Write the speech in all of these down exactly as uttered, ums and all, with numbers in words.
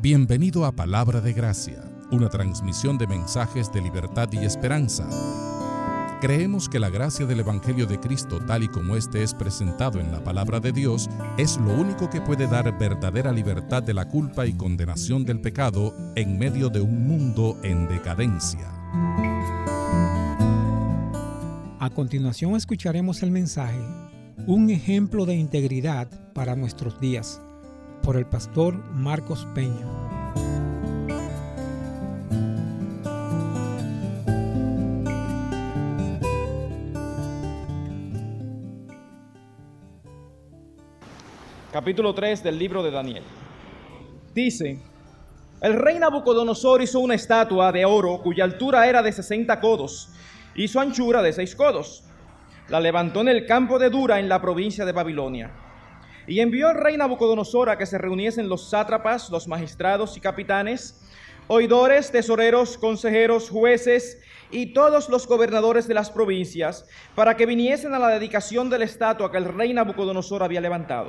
Bienvenido a Palabra de Gracia, una transmisión de mensajes de libertad y esperanza. Creemos que la gracia del Evangelio de Cristo, tal y como éste es presentado en la Palabra de Dios, es lo único que puede dar verdadera libertad de la culpa y condenación del pecado en medio de un mundo en decadencia. A continuación escucharemos el mensaje Un ejemplo de integridad para nuestros días, por el pastor Marcos Peña. Capítulo tres del libro de Daniel. Dice: el rey Nabucodonosor hizo una estatua de oro cuya altura era de sesenta codos y su anchura de seis codos. La levantó en el campo de Dura, en la provincia de Babilonia. Y envió al rey Nabucodonosor a que se reuniesen los sátrapas, los magistrados y capitanes, oidores, tesoreros, consejeros, jueces y todos los gobernadores de las provincias, para que viniesen a la dedicación de la estatua que el rey Nabucodonosor había levantado.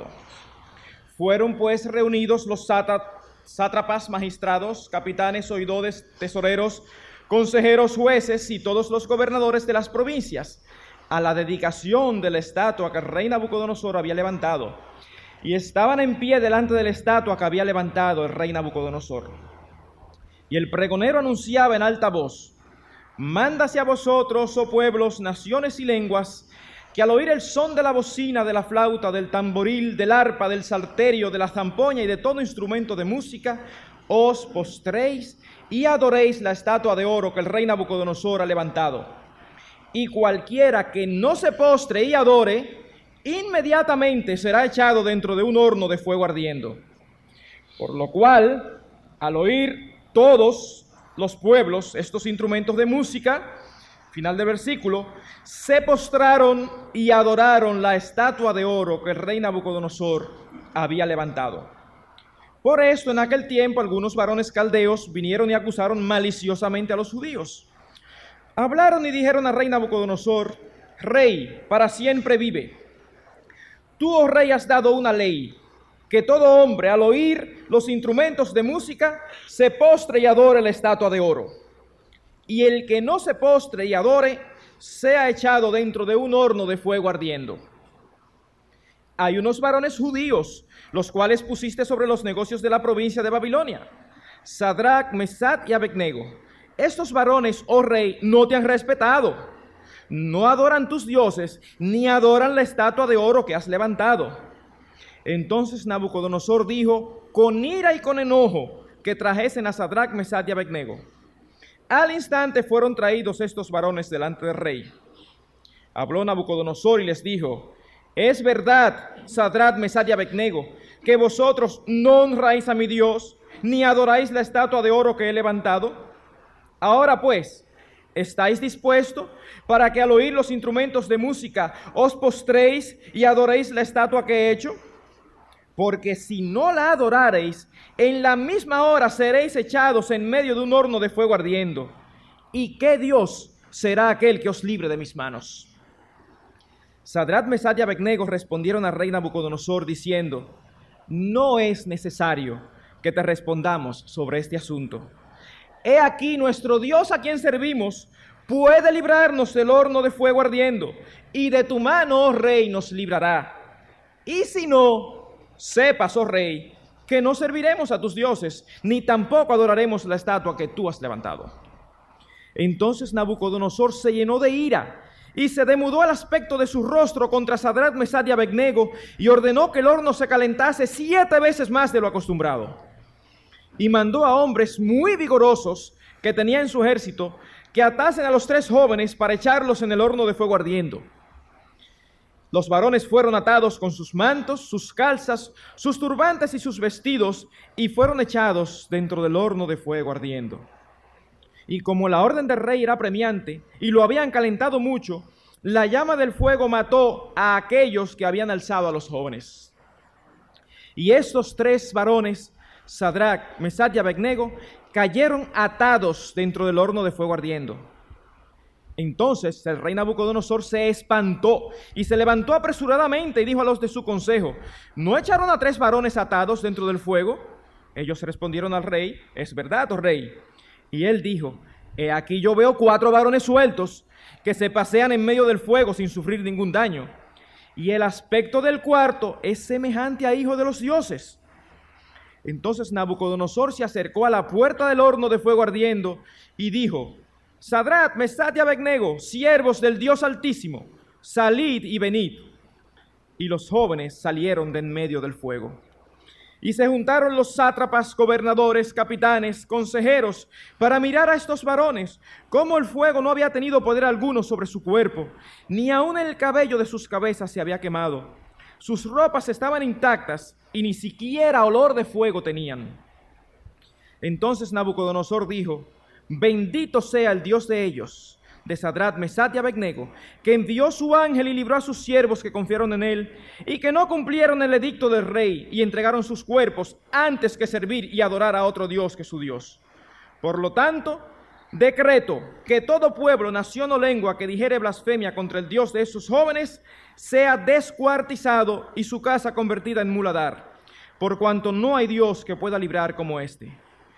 Fueron pues reunidos los sátrapas, magistrados, capitanes, oidores, tesoreros, consejeros, jueces y todos los gobernadores de las provincias a la dedicación de la estatua que el rey Nabucodonosor había levantado, y estaban en pie delante de la estatua que había levantado el rey Nabucodonosor. Y el pregonero anunciaba en alta voz: mándase a vosotros, oh pueblos, naciones y lenguas, que al oír el son de la bocina, de la flauta, del tamboril, del arpa, del salterio, de la zampoña y de todo instrumento de música, os postréis y adoréis la estatua de oro que el rey Nabucodonosor ha levantado. Y cualquiera que no se postre y adore, inmediatamente será echado dentro de un horno de fuego ardiendo. Por lo cual, al oír todos los pueblos estos instrumentos de música, final del versículo, se postraron y adoraron la estatua de oro que el rey Nabucodonosor había levantado. Por esto, en aquel tiempo, algunos varones caldeos vinieron y acusaron maliciosamente a los judíos. Hablaron y dijeron al rey Nabucodonosor: Rey, para siempre vive. Tú, oh rey, has dado una ley, que todo hombre, al oír los instrumentos de música, se postre y adore la estatua de oro. Y el que no se postre y adore, sea echado dentro de un horno de fuego ardiendo. Hay unos varones judíos, los cuales pusiste sobre los negocios de la provincia de Babilonia, Sadrach, Mesach y Abednego. Estos varones, oh rey, no te han respetado, no adoran tus dioses, ni adoran la estatua de oro que has levantado. Entonces Nabucodonosor dijo, con ira y con enojo, que trajesen a Sadrach, Mesach y Abednego. Al instante fueron traídos estos varones delante del rey. Habló Nabucodonosor y les dijo: es verdad, Sadrach, Mesach y Abednego, que vosotros no honráis a mi Dios, ni adoráis la estatua de oro que he levantado. Ahora pues, ¿estáis dispuestos para que al oír los instrumentos de música os postréis y adoréis la estatua que he hecho? Porque si no la adorareis, en la misma hora seréis echados en medio de un horno de fuego ardiendo. ¿Y qué Dios será aquel que os libre de mis manos? Sadrach, Mesach y Abednego respondieron al rey Nabucodonosor diciendo: no es necesario que te respondamos sobre este asunto. He aquí, nuestro Dios a quien servimos puede librarnos del horno de fuego ardiendo, y de tu mano, oh rey, nos librará. Y si no, sepas, oh rey, que no serviremos a tus dioses, ni tampoco adoraremos la estatua que tú has levantado. Entonces Nabucodonosor se llenó de ira, y se demudó el aspecto de su rostro contra Sadrach, Mesach y Abednego, y ordenó que el horno se calentase siete veces más de lo acostumbrado. Y mandó a hombres muy vigorosos que tenía en su ejército que atasen a los tres jóvenes para echarlos en el horno de fuego ardiendo. Los varones fueron atados con sus mantos, sus calzas, sus turbantes y sus vestidos, y fueron echados dentro del horno de fuego ardiendo. Y como la orden del rey era premiante y lo habían calentado mucho, la llama del fuego mató a aquellos que habían alzado a los jóvenes. Y estos tres varones, Sadrach, Mesach y Abednego, cayeron atados dentro del horno de fuego ardiendo. Entonces el rey Nabucodonosor se espantó y se levantó apresuradamente y dijo a los de su consejo: ¿no echaron a tres varones atados dentro del fuego? Ellos respondieron al rey: es verdad, oh rey. Y él dijo: he aquí yo veo cuatro varones sueltos que se pasean en medio del fuego sin sufrir ningún daño. Y el aspecto del cuarto es semejante a hijo de los dioses. Entonces Nabucodonosor se acercó a la puerta del horno de fuego ardiendo y dijo: Sadrach, Mesach y Abednego, siervos del Dios Altísimo, salid y venid. Y los jóvenes salieron de en medio del fuego. Y se juntaron los sátrapas, gobernadores, capitanes, consejeros, para mirar a estos varones, cómo el fuego no había tenido poder alguno sobre su cuerpo, ni aun el cabello de sus cabezas se había quemado. Sus ropas estaban intactas y ni siquiera olor de fuego tenían. Entonces Nabucodonosor dijo: bendito sea el Dios de ellos, de Sadrach, Mesach y Abednego, que envió su ángel y libró a sus siervos que confiaron en él, y que no cumplieron el edicto del rey, y entregaron sus cuerpos antes que servir y adorar a otro Dios que su Dios. Por lo tanto, decreto que todo pueblo, nación o lengua que dijere blasfemia contra el Dios de esos jóvenes, sea descuartizado y su casa convertida en muladar, por cuanto no hay Dios que pueda librar como este.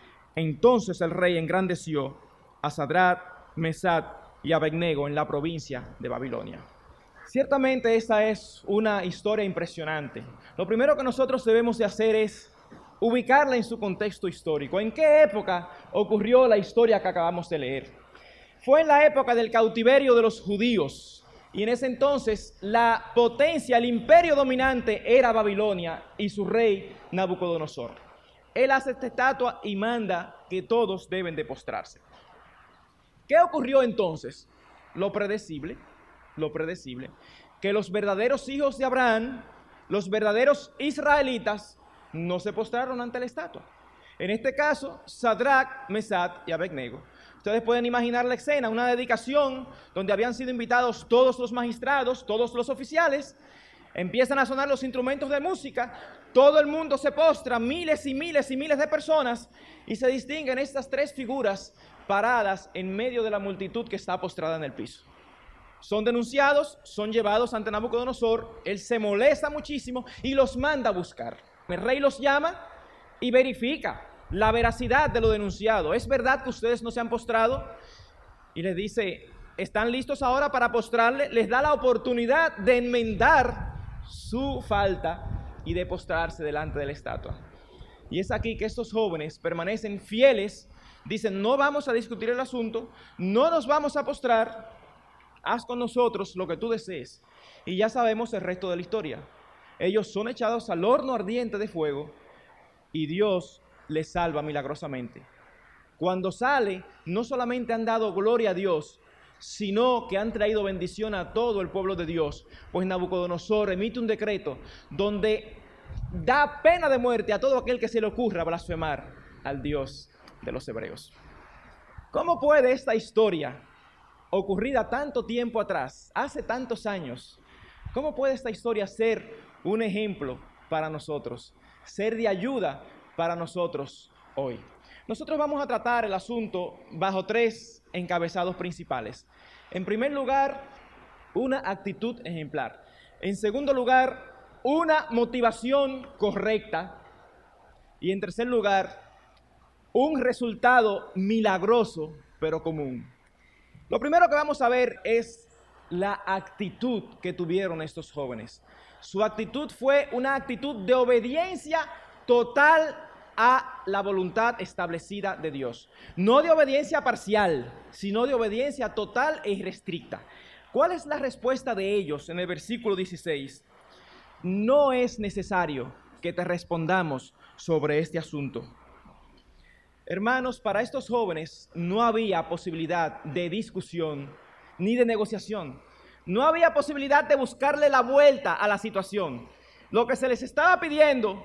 Entonces el rey engrandeció a Sadrach, Mesach y Abednego en la provincia de Babilonia. Ciertamente esta es una historia impresionante. Lo primero que nosotros debemos de hacer es ubicarla en su contexto histórico. ¿En qué época ocurrió la historia que acabamos de leer? Fue en la época del cautiverio de los judíos, y en ese entonces la potencia, el imperio dominante era Babilonia y su rey Nabucodonosor. Él hace esta estatua y manda que todos deben de postrarse. ¿Qué ocurrió entonces? Lo predecible, lo predecible, que los verdaderos hijos de Abraham, los verdaderos israelitas, no se postraron ante la estatua. En este caso, Sadrach, Mesach y Abednego. Ustedes pueden imaginar la escena, una dedicación donde habían sido invitados todos los magistrados, todos los oficiales. Empiezan a sonar los instrumentos de música, todo el mundo se postra, miles y miles y miles de personas, y se distinguen estas tres figuras paradas en medio de la multitud que está postrada en el piso. Son denunciados, son llevados ante Nabucodonosor, él se molesta muchísimo y los manda a buscar. El rey los llama y verifica la veracidad de lo denunciado. ¿Es verdad que ustedes no se han postrado? Y les dice: ¿están listos ahora para postrarle? Les da la oportunidad de enmendar su falta y de postrarse delante de la estatua. Y es aquí que estos jóvenes permanecen fieles. Dicen: no vamos a discutir el asunto, no nos vamos a postrar, haz con nosotros lo que tú desees. Y ya sabemos el resto de la historia. Ellos son echados al horno ardiente de fuego y Dios les salva milagrosamente. Cuando sale, no solamente han dado gloria a Dios, sino que han traído bendición a todo el pueblo de Dios, pues Nabucodonosor emite un decreto donde da pena de muerte a todo aquel que se le ocurra blasfemar al Dios de los hebreos. ¿Cómo puede esta historia, ocurrida tanto tiempo atrás, hace tantos años, cómo puede esta historia ser un ejemplo para nosotros, ser de ayuda para nosotros hoy? Nosotros vamos a tratar el asunto bajo tres encabezados principales. En primer lugar, una actitud ejemplar. En segundo lugar, una motivación correcta. Y en tercer lugar, un resultado milagroso, pero común. Lo primero que vamos a ver es la actitud que tuvieron estos jóvenes. Su actitud fue una actitud de obediencia total a la voluntad establecida de Dios. No de obediencia parcial, sino de obediencia total e irrestricta. ¿Cuál es la respuesta de ellos en el versículo dieciséis? No es necesario que te respondamos sobre este asunto. Hermanos, para estos jóvenes no había posibilidad de discusión ni de negociación. No había posibilidad de buscarle la vuelta a la situación. Lo que se les estaba pidiendo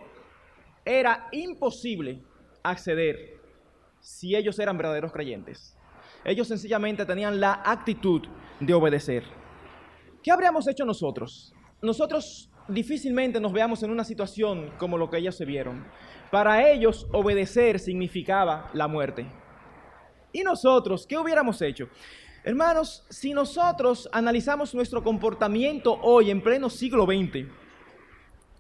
era imposible acceder si ellos eran verdaderos creyentes. Ellos sencillamente tenían la actitud de obedecer. ¿Qué habríamos hecho nosotros? Nosotros difícilmente nos veamos en una situación como lo que ellos se vieron. Para ellos, obedecer significaba la muerte. ¿Y nosotros qué hubiéramos hecho? Hermanos, si nosotros analizamos nuestro comportamiento hoy en pleno siglo veinte,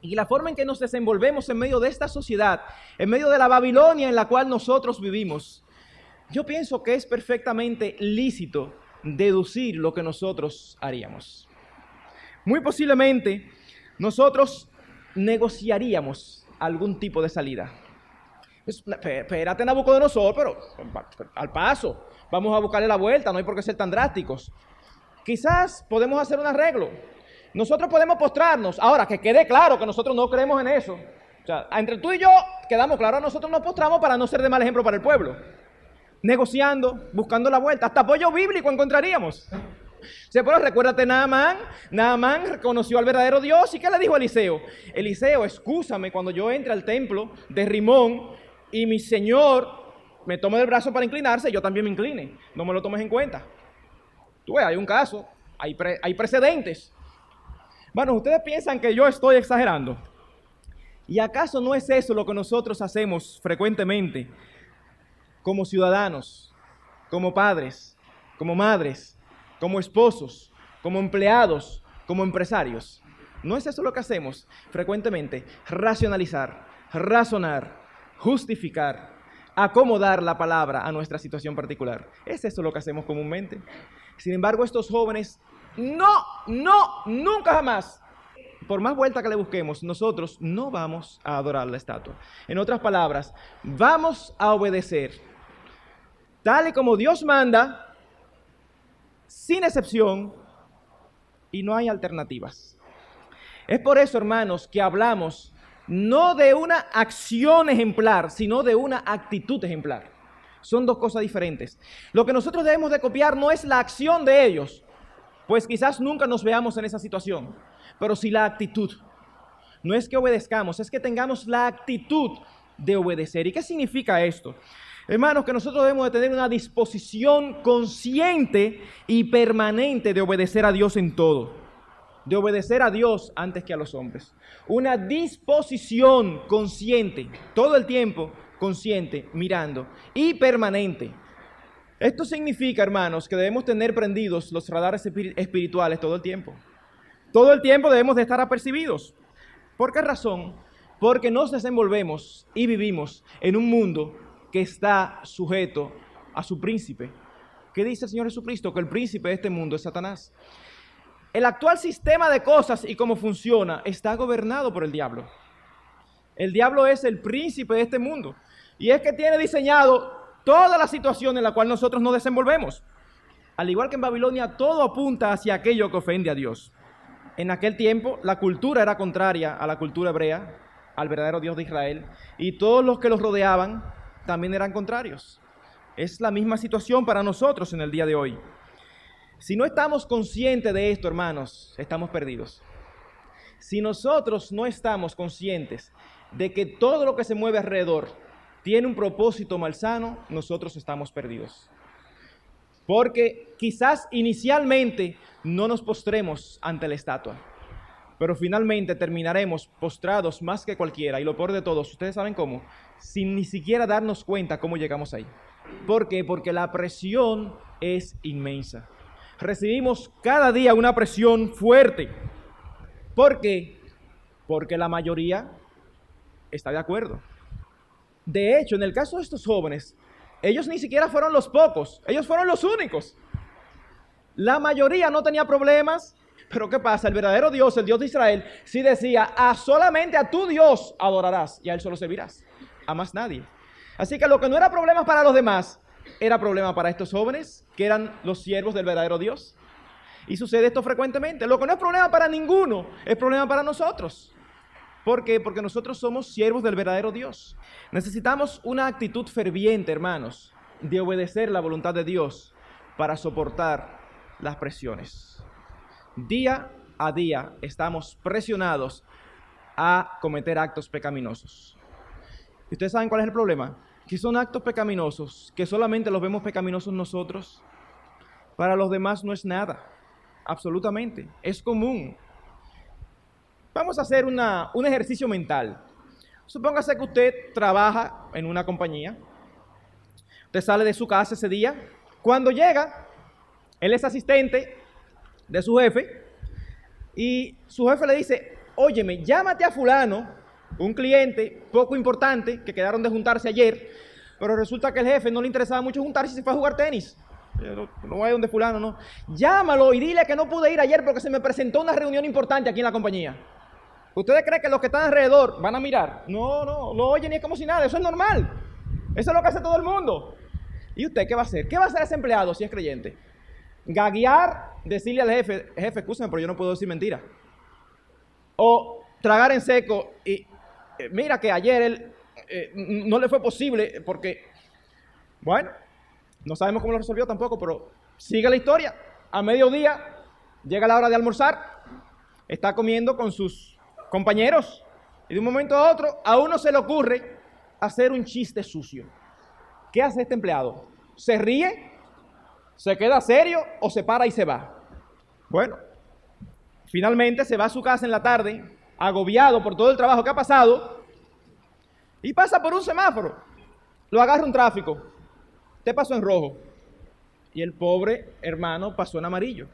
y la forma en que nos desenvolvemos en medio de esta sociedad, en medio de la Babilonia en la cual nosotros vivimos, yo pienso que es perfectamente lícito deducir lo que nosotros haríamos. Muy posiblemente nosotros negociaríamos algún tipo de salida. Espérate, Nabucodonosor, pero al paso, vamos a buscarle la vuelta, no hay por qué ser tan drásticos. Quizás podemos hacer un arreglo. Nosotros podemos postrarnos. Ahora, que quede claro que nosotros no creemos en eso. O sea, entre tú y yo quedamos claros, nosotros nos postramos para no ser de mal ejemplo para el pueblo. Negociando, buscando la vuelta. Hasta apoyo bíblico encontraríamos. O sea, pero recuérdate, Naamán, Naamán reconoció al verdadero Dios. ¿Y qué le dijo a Eliseo? Eliseo, excúsame cuando yo entre al templo de Rimón y mi Señor me tome del brazo para inclinarse, yo también me incline. No me lo tomes en cuenta. Tú ves, hay un caso, hay, pre, hay precedentes. Bueno, ustedes piensan que yo estoy exagerando. ¿Y acaso no es eso lo que nosotros hacemos frecuentemente como ciudadanos, como padres, como madres, como esposos, como empleados, como empresarios? ¿No es eso lo que hacemos frecuentemente? Racionalizar, razonar, justificar, acomodar la palabra a nuestra situación particular. ¿Es eso lo que hacemos comúnmente? Sin embargo, estos jóvenes, no, no, nunca jamás, por más vuelta que le busquemos, nosotros no vamos a adorar la estatua. En otras palabras, vamos a obedecer, tal y como Dios manda, sin excepción, y no hay alternativas. Es por eso, hermanos, que hablamos no de una acción ejemplar, sino de una actitud ejemplar. Son dos cosas diferentes. Lo que nosotros debemos de copiar no es la acción de ellos, pues quizás nunca nos veamos en esa situación, pero sí la actitud. No es que obedezcamos, es que tengamos la actitud de obedecer. ¿Y qué significa esto? Hermanos, que nosotros debemos de tener una disposición consciente y permanente de obedecer a Dios en todo. De obedecer a Dios antes que a los hombres. Una disposición consciente, todo el tiempo consciente, mirando, y permanente. Esto significa, hermanos, que debemos tener prendidos los radares espirituales todo el tiempo. Todo el tiempo debemos de estar apercibidos. ¿Por qué razón? Porque nos desenvolvemos y vivimos en un mundo que está sujeto a su príncipe. ¿Qué dice el Señor Jesucristo? Que el príncipe de este mundo es Satanás. El actual sistema de cosas y cómo funciona está gobernado por el diablo. El diablo es el príncipe de este mundo. Y es que tiene diseñado toda la situación en la cual nosotros nos desenvolvemos. Al igual que en Babilonia, todo apunta hacia aquello que ofende a Dios. En aquel tiempo, la cultura era contraria a la cultura hebrea, al verdadero Dios de Israel. Y todos los que los rodeaban también eran contrarios. Es la misma situación para nosotros en el día de hoy. Si no estamos conscientes de esto, hermanos, estamos perdidos. Si nosotros no estamos conscientes de que todo lo que se mueve alrededor tiene un propósito malsano, nosotros estamos perdidos. Porque quizás inicialmente no nos postremos ante la estatua, pero finalmente terminaremos postrados más que cualquiera. Y lo peor de todo, ustedes saben cómo, sin ni siquiera darnos cuenta cómo llegamos ahí. ¿Por qué? Porque la presión es inmensa. Recibimos cada día una presión fuerte. ¿Por qué? Porque la mayoría está de acuerdo. De hecho, en el caso de estos jóvenes, ellos ni siquiera fueron los pocos, ellos fueron los únicos. La mayoría no tenía problemas, pero ¿qué pasa? El verdadero Dios, el Dios de Israel, sí decía, a solamente a tu Dios adorarás y a Él solo servirás, a más nadie. Así que lo que no era problema para los demás, era problema para estos jóvenes, que eran los siervos del verdadero Dios. Y sucede esto frecuentemente. Lo que no es problema para ninguno, es problema para nosotros. ¿Por qué? Porque nosotros somos siervos del verdadero Dios. Necesitamos una actitud ferviente, hermanos, de obedecer la voluntad de Dios para soportar las presiones. Día a día estamos presionados a cometer actos pecaminosos. ¿Y ustedes saben cuál es el problema? Que son actos pecaminosos, que solamente los vemos pecaminosos nosotros. Para los demás no es nada, absolutamente, es común. Vamos a hacer una, un ejercicio mental. Supóngase que usted trabaja en una compañía. Usted sale de su casa ese día. Cuando llega, él es asistente de su jefe. Y su jefe le dice, óyeme, llámate a fulano, un cliente poco importante, que quedaron de juntarse ayer, pero resulta que el jefe no le interesaba mucho juntarse y se fue a jugar tenis. No, no voy a donde fulano, no. Llámalo y dile que no pude ir ayer porque se me presentó una reunión importante aquí en la compañía. ¿Ustedes creen que los que están alrededor van a mirar? No, no, lo oyen y es como si nada, eso es normal. Eso es lo que hace todo el mundo. ¿Y usted qué va a hacer? ¿Qué va a hacer ese empleado si es creyente? Gaguear, decirle al jefe, jefe, escúchame, pero yo no puedo decir mentira. O tragar en seco y eh, mira que ayer él eh, no le fue posible porque, bueno, no sabemos cómo lo resolvió tampoco, pero sigue la historia. A mediodía llega la hora de almorzar, está comiendo con sus compañeros y de un momento a otro a uno se le ocurre hacer un chiste sucio. ¿Qué hace este empleado? ¿Se ríe? ¿Se queda serio o se para y se va? Bueno, finalmente se va a su casa en la tarde, agobiado por todo el trabajo que ha pasado, y pasa por un semáforo. Lo agarra un tráfico. Usted pasó en rojo. Y el pobre hermano pasó en amarillo.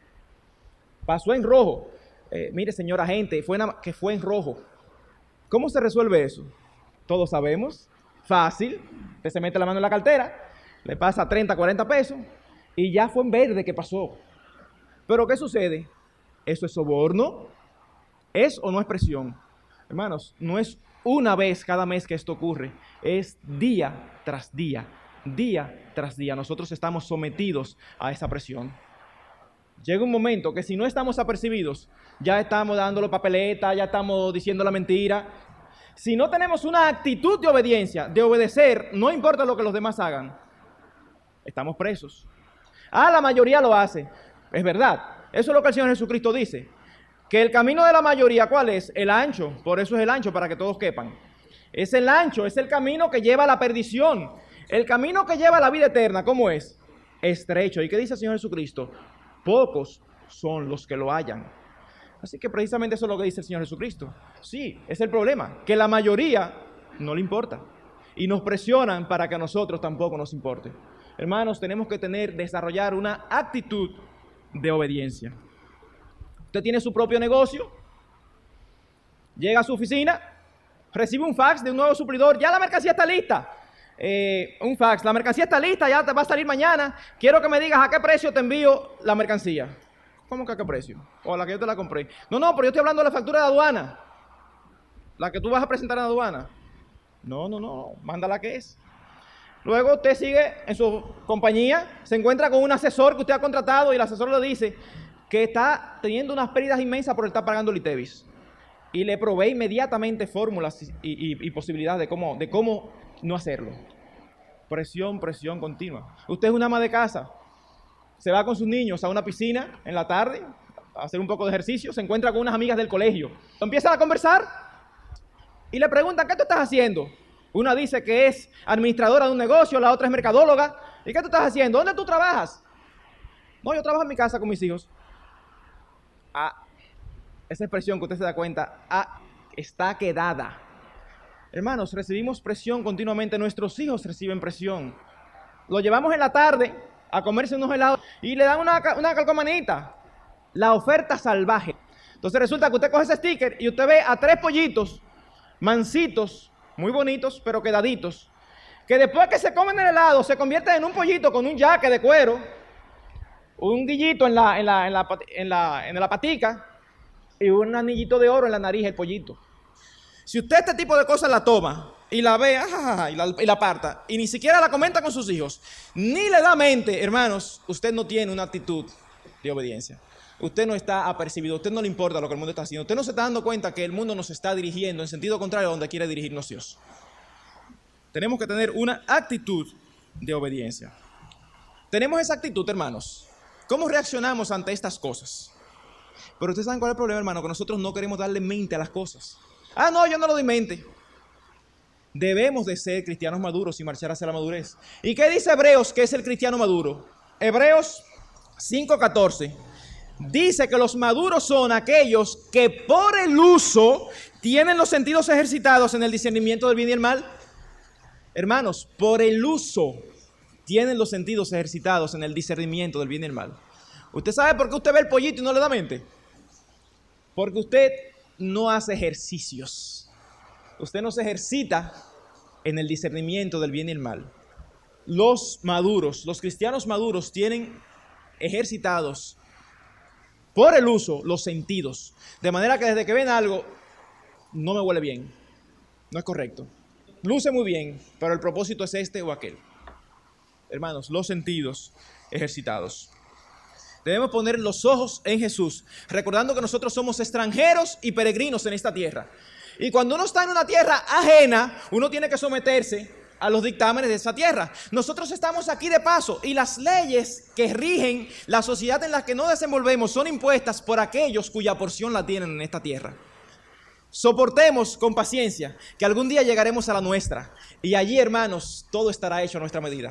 Pasó en rojo. Eh, mire, señor agente, fue en, que fue en rojo. ¿Cómo se resuelve eso? Todos sabemos. Fácil. Usted se mete la mano en la cartera, le pasa treinta, cuarenta pesos y ya fue en verde que pasó. Pero ¿qué sucede? ¿Eso es soborno? ¿Es o no es presión? Hermanos, no es una vez cada mes que esto ocurre, es día tras día, día tras día. Nosotros estamos sometidos a esa presión. Llega un momento que si no estamos apercibidos, ya estamos dándole papeleta, ya estamos diciendo la mentira. Si no tenemos una actitud de obediencia, de obedecer, no importa lo que los demás hagan, estamos presos. Ah, la mayoría lo hace. Es verdad. Eso es lo que el Señor Jesucristo dice. Que el camino de la mayoría, ¿cuál es? El ancho. Por eso es el ancho, para que todos quepan. Es el ancho, es el camino que lleva a la perdición. El camino que lleva a la vida eterna, ¿cómo es? Estrecho. ¿Y qué dice el Señor Jesucristo? Pocos son los que lo hallan. Así que precisamente eso es lo que dice el Señor Jesucristo. Sí, es el problema, que la mayoría no le importa. Y nos presionan para que a nosotros tampoco nos importe. Hermanos, tenemos que tener, desarrollar una actitud de obediencia. Usted tiene su propio negocio, llega a su oficina, recibe un fax de un nuevo suplidor, ya la mercancía está lista. Eh, un fax, la mercancía está lista, ya te va a salir mañana, quiero que me digas a qué precio te envío la mercancía. ¿Cómo que a qué precio? O a la que yo te la compré. No, no, pero yo estoy hablando de la factura de aduana. La que tú vas a presentar en aduana. No, no, no, manda la que es. Luego usted sigue en su compañía, se encuentra con un asesor que usted ha contratado y el asesor le dice que está teniendo unas pérdidas inmensas por estar pagando el ITEVIS. Y le provee inmediatamente fórmulas y, y, y posibilidades de cómo, de cómo no hacerlo. Presión, presión continua. Usted es una ama de casa, se va con sus niños a una piscina en la tarde a hacer un poco de ejercicio, se encuentra con unas amigas del colegio. Empiezan a conversar y le preguntan, ¿qué tú estás haciendo? Una dice que es administradora de un negocio, la otra es mercadóloga. ¿Y qué tú estás haciendo? ¿Dónde tú trabajas? No, yo trabajo en mi casa con mis hijos. Ah, esa expresión que usted se da cuenta, ah, está quedada. Hermanos, recibimos presión continuamente, nuestros hijos reciben presión. Lo llevamos en la tarde a comerse unos helados y le dan una, una calcomanita, la oferta salvaje. Entonces resulta que usted coge ese sticker y usted ve a tres pollitos mansitos, muy bonitos, pero quedaditos, que después que se comen el helado se convierten en un pollito con un jaque de cuero, un guillito en la, en la, en la, en la, en la patica y un anillito de oro en la nariz el pollito. Si usted este tipo de cosas la toma y la ve ajajaja, y, la, y la aparta y ni siquiera la comenta con sus hijos, ni le da mente, hermanos, usted no tiene una actitud de obediencia. Usted no está apercibido, a usted no le importa lo que el mundo está haciendo. Usted no se está dando cuenta que el mundo nos está dirigiendo en sentido contrario a donde quiere dirigirnos Dios. Tenemos que tener una actitud de obediencia. Tenemos esa actitud, hermanos. ¿Cómo reaccionamos ante estas cosas? Pero ustedes saben cuál es el problema, hermano, que nosotros no queremos darle mente a las cosas. Ah, no, yo no lo doy mente. Debemos de ser cristianos maduros y marchar hacia la madurez. ¿Y qué dice Hebreos que es el cristiano maduro? Hebreos cinco catorce. Dice que los maduros son aquellos que por el uso tienen los sentidos ejercitados en el discernimiento del bien y el mal. Hermanos, por el uso tienen los sentidos ejercitados en el discernimiento del bien y el mal. ¿Usted sabe por qué usted ve el pollito y no le da mente? Porque usted no hace ejercicios. Usted no se ejercita en el discernimiento del bien y el mal. Los maduros, los cristianos maduros tienen ejercitados por el uso los sentidos. De manera que desde que ven algo, no me huele bien. No es correcto. Luce muy bien, pero el propósito es este o aquel. Hermanos, los sentidos ejercitados. Debemos poner los ojos en Jesús, recordando que nosotros somos extranjeros y peregrinos en esta tierra. Y cuando uno está en una tierra ajena, uno tiene que someterse a los dictámenes de esa tierra. Nosotros estamos aquí de paso y las leyes que rigen la sociedad en la que nos desenvolvemos son impuestas por aquellos cuya porción la tienen en esta tierra. Soportemos con paciencia que algún día llegaremos a la nuestra y allí, hermanos, todo estará hecho a nuestra medida.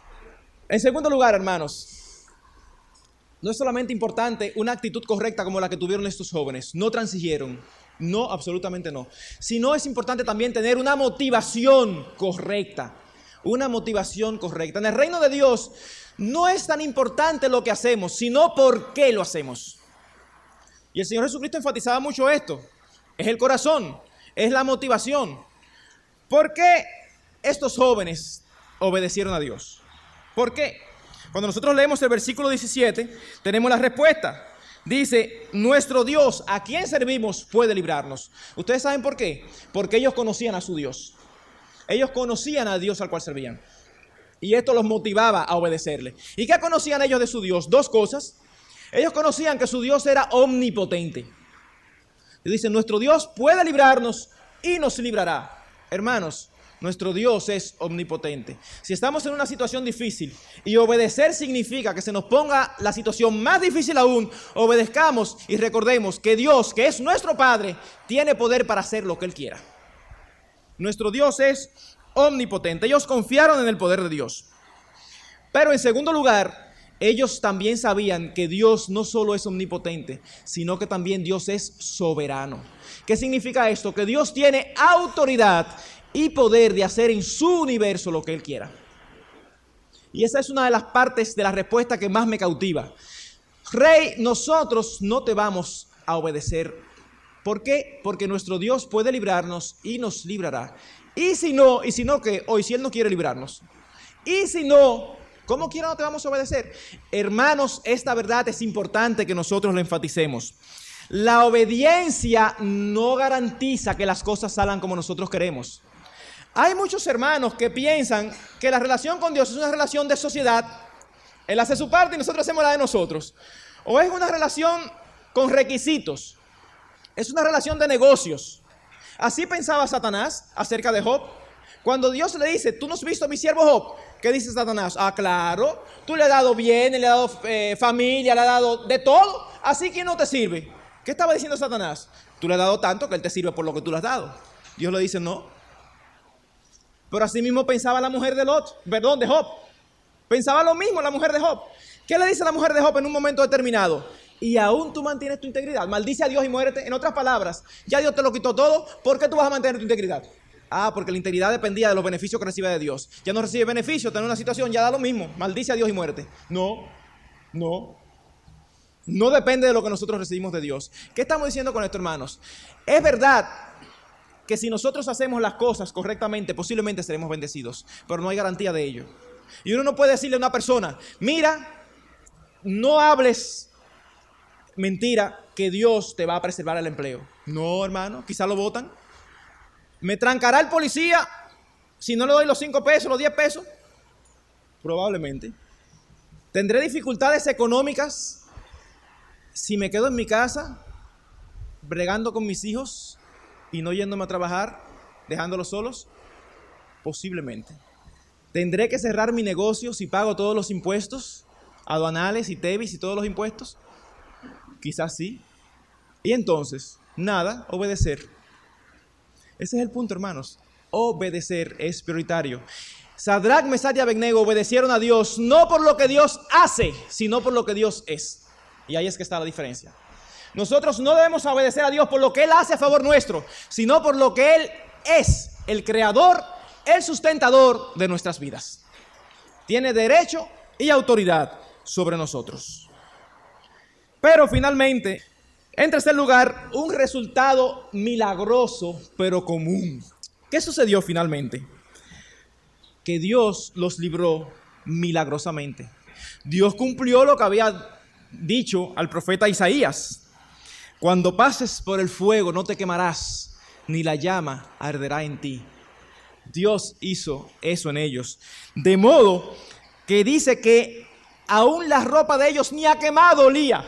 En segundo lugar, hermanos, no es solamente importante una actitud correcta como la que tuvieron estos jóvenes, no transigieron, no, absolutamente no, sino es importante también tener una motivación correcta, una motivación correcta. En el reino de Dios no es tan importante lo que hacemos, sino por qué lo hacemos. Y el Señor Jesucristo enfatizaba mucho esto, es el corazón, es la motivación. ¿Por qué estos jóvenes obedecieron a Dios? ¿Por qué? Cuando nosotros leemos el versículo diecisiete, tenemos la respuesta. Dice, nuestro Dios, ¿a quién servimos? Puede librarnos. ¿Ustedes saben por qué? Porque ellos conocían a su Dios. Ellos conocían a Dios al cual servían. Y esto los motivaba a obedecerle. ¿Y qué conocían ellos de su Dios? Dos cosas. Ellos conocían que su Dios era omnipotente. Y dicen, nuestro Dios puede librarnos y nos librará. Hermanos, nuestro Dios es omnipotente. Si estamos en una situación difícil y obedecer significa que se nos ponga la situación más difícil aún, obedezcamos y recordemos que Dios, que es nuestro Padre, tiene poder para hacer lo que Él quiera. Nuestro Dios es omnipotente. Ellos confiaron en el poder de Dios. Pero en segundo lugar, ellos también sabían que Dios no solo es omnipotente, sino que también Dios es soberano. ¿Qué significa esto? Que Dios tiene autoridad y poder de hacer en su universo lo que Él quiera. Y esa es una de las partes de la respuesta que más me cautiva. Rey, nosotros no te vamos a obedecer. ¿Por qué? Porque nuestro Dios puede librarnos y nos librará. Y si no, y si no que hoy si Él no quiere librarnos. Y si no, ¿cómo quiera no te vamos a obedecer? Hermanos, esta verdad es importante que nosotros la enfaticemos. La obediencia no garantiza que las cosas salgan como nosotros queremos. Hay muchos hermanos que piensan que la relación con Dios es una relación de sociedad. Él hace su parte y nosotros hacemos la de nosotros. O es una relación con requisitos. Es una relación de negocios. Así pensaba Satanás acerca de Job. Cuando Dios le dice, tú no has visto a mi siervo Job, ¿qué dice Satanás? Ah, claro, tú le has dado bien, le has dado eh, familia, le has dado de todo, así que no te sirve. ¿Qué estaba diciendo Satanás? Tú le has dado tanto que él te sirve por lo que tú le has dado. Dios le dice, no. Pero así mismo pensaba la mujer de Lot, perdón, de Job. Pensaba lo mismo la mujer de Job. ¿Qué le dice la mujer de Job en un momento determinado? Y aún tú mantienes tu integridad. Maldice a Dios y muérete. En otras palabras, ya Dios te lo quitó todo. ¿Por qué tú vas a mantener tu integridad? Ah, porque la integridad dependía de los beneficios que recibe de Dios. Ya no recibe beneficios, está en una situación, ya da lo mismo. Maldice a Dios y muérete. No, no. No depende de lo que nosotros recibimos de Dios. ¿Qué estamos diciendo con esto, hermanos? Es verdad que si nosotros hacemos las cosas correctamente, posiblemente seremos bendecidos, pero no hay garantía de ello. Y uno no puede decirle a una persona, mira, no hables mentira que Dios te va a preservar el empleo. No, hermano, quizá lo votan. ¿Me trancará el policía si no le doy los cinco pesos, los diez pesos? Probablemente. ¿Tendré dificultades económicas si me quedo en mi casa bregando con mis hijos y no yéndome a trabajar, dejándolos solos? Posiblemente. ¿Tendré que cerrar mi negocio si pago todos los impuestos aduanales y T E B I S y todos los impuestos? Quizás sí. Y entonces, nada, obedecer. Ese es el punto, hermanos. Obedecer es prioritario. Sadrac, Mesach y Abednego obedecieron a Dios no por lo que Dios hace, sino por lo que Dios es. Y ahí es que está la diferencia. Nosotros no debemos obedecer a Dios por lo que Él hace a favor nuestro, sino por lo que Él es, el creador, el sustentador de nuestras vidas. Tiene derecho y autoridad sobre nosotros. Pero finalmente, En tercer lugar, un resultado milagroso pero común. ¿Qué sucedió finalmente? Que Dios los libró milagrosamente. Dios cumplió lo que había dicho al profeta Isaías. Cuando pases por el fuego no te quemarás, ni la llama arderá en ti. Dios hizo eso en ellos. De modo que dice que aún la ropa de ellos ni a quemado olía.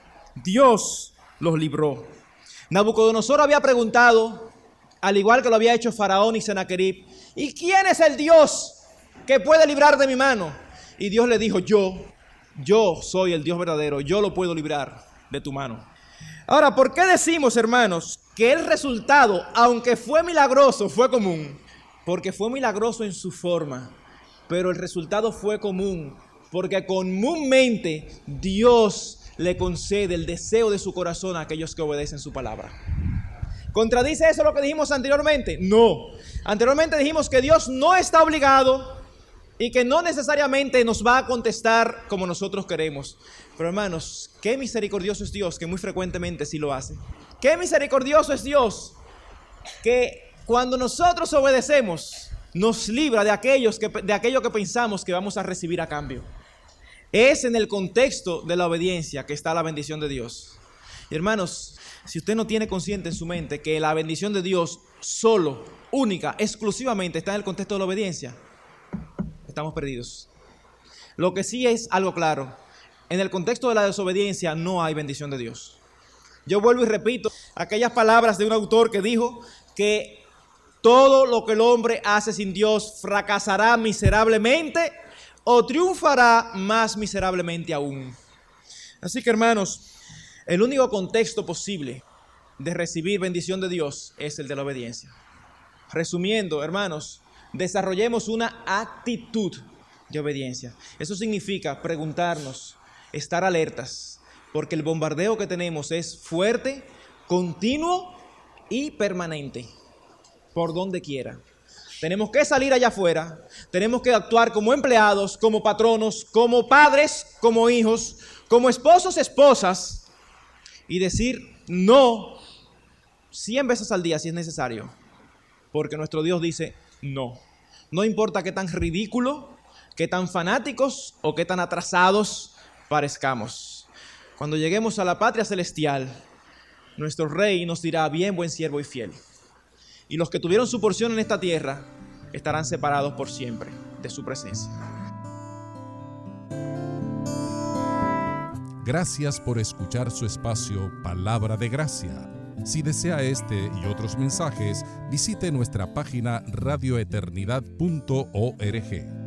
Dios los libró. Nabucodonosor había preguntado, al igual que lo había hecho Faraón y Sennacherib, ¿y quién es el Dios que puede librar de mi mano? Y Dios le dijo, yo, yo soy el Dios verdadero, yo lo puedo librar de tu mano. Ahora, ¿por qué decimos, hermanos, que el resultado, aunque fue milagroso, fue común? Porque fue milagroso en su forma, pero el resultado fue común, porque comúnmente Dios le concede el deseo de su corazón a aquellos que obedecen su palabra. ¿Contradice eso lo que dijimos anteriormente? No. Anteriormente dijimos que Dios no está obligado y que no necesariamente nos va a contestar como nosotros queremos. Pero hermanos, qué misericordioso es Dios, que muy frecuentemente sí lo hace. Qué misericordioso es Dios, que cuando nosotros obedecemos, nos libra de, aquellos que, de aquello que pensamos que vamos a recibir a cambio. Es en el contexto de la obediencia que está la bendición de Dios. Y hermanos, si usted no tiene consciente en su mente que la bendición de Dios solo, única, exclusivamente está en el contexto de la obediencia, estamos perdidos. Lo que sí es algo claro, en el contexto de la desobediencia no hay bendición de Dios. Yo vuelvo y repito aquellas palabras de un autor que dijo que todo lo que el hombre hace sin Dios fracasará miserablemente o triunfará más miserablemente aún. Así que, hermanos, el único contexto posible de recibir bendición de Dios es el de la obediencia. Resumiendo, hermanos, desarrollemos una actitud de obediencia. Eso significa preguntarnos, estar alertas, porque el bombardeo que tenemos es fuerte, continuo y permanente, por donde quiera. Tenemos que salir allá afuera, tenemos que actuar como empleados, como patronos, como padres, como hijos, como esposos, esposas, y decir no cien veces al día si es necesario, porque nuestro Dios dice no. No importa qué tan ridículo, qué tan fanáticos o qué tan atrasados parezcamos. Cuando lleguemos a la patria celestial, nuestro Rey nos dirá, bien, buen siervo y fiel. Y los que tuvieron su porción en esta tierra estarán separados por siempre de su presencia. Gracias por escuchar su espacio Palabra de Gracia. Si desea este y otros mensajes, visite nuestra página radio eternidad punto org.